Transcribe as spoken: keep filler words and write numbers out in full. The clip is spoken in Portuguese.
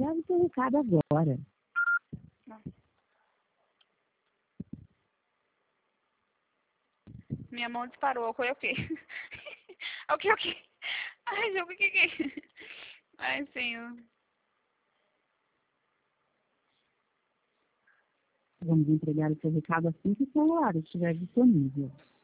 grave seu recado agora. Minha mão disparou. Foi o quê? O que, o que? Ai, jogo, o que que é? Ai, senhor. Vamos entregar o seu recado assim que o celular estiver disponível.